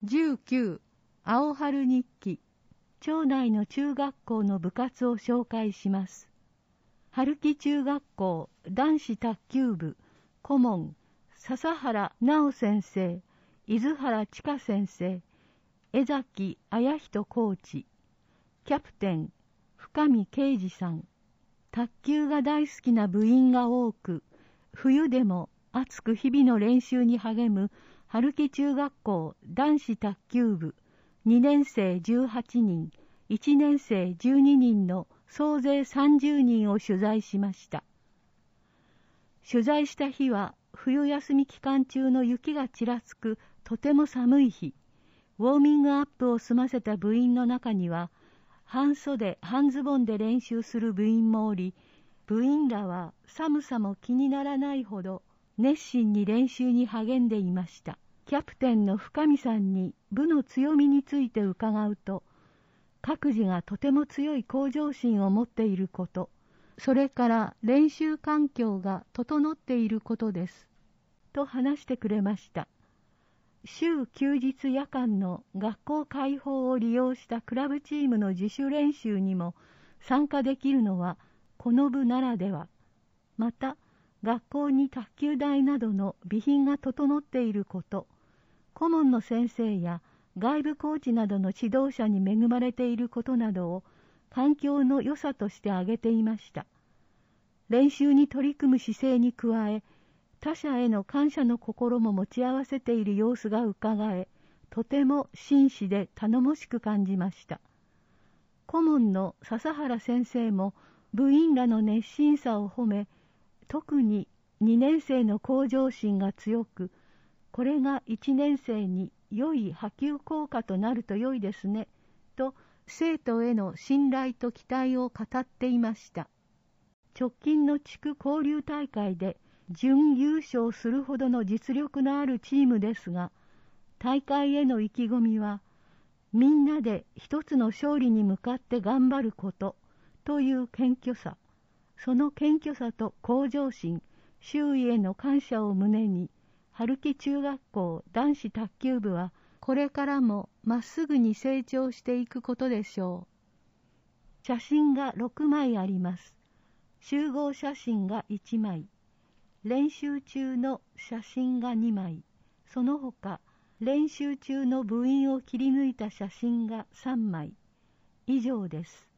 19青春日記。町内の中学校の部活を紹介します。春木中学校男子卓球部顧問笹原直先生、伊豆原千佳先生、江崎綾人コーチ、キャプテン深見啓二さん。卓球が大好きな部員が多く、冬でも熱く日々の練習に励む春木中学校男子卓球部2年生18人、1年生12人の総勢30人を取材しました。取材した日は冬休み期間中の雪がちらつくとても寒い日。ウォーミングアップを済ませた部員の中には、半袖半ズボンで練習する部員もおり、部員らは寒さも気にならないほど熱心に練習に励んでいました。キャプテンの深見さんに部の強みについて伺うと、各自がとても強い向上心を持っていること、それから練習環境が整っていることです、と話してくれました。週休日夜間の学校開放を利用したクラブチームの自主練習にも参加できるのはこの部ならでは。また、学校に卓球台などの備品が整っていること、顧問の先生や外部コーチなどの指導者に恵まれていることなどを環境の良さとして挙げていました。練習に取り組む姿勢に加え、他者への感謝の心も持ち合わせている様子がうかがえ、とても真摯で頼もしく感じました。顧問の笹原先生も部員らの熱心さを褒め、特に2年生の向上心が強く、これが1年生に良い波及効果となると良いですね、と生徒への信頼と期待を語っていました。直近の地区交流大会で準優勝するほどの実力のあるチームですが、大会への意気込みは、みんなで一つの勝利に向かって頑張ることという謙虚さ、その謙虚さと向上心、周囲への感謝を胸に、春木中学校男子卓球部はこれからもまっすぐに成長していくことでしょう。写真が6枚あります。集合写真が1枚、練習中の写真が2枚、その他練習中の部員を切り抜いた写真が3枚。以上です。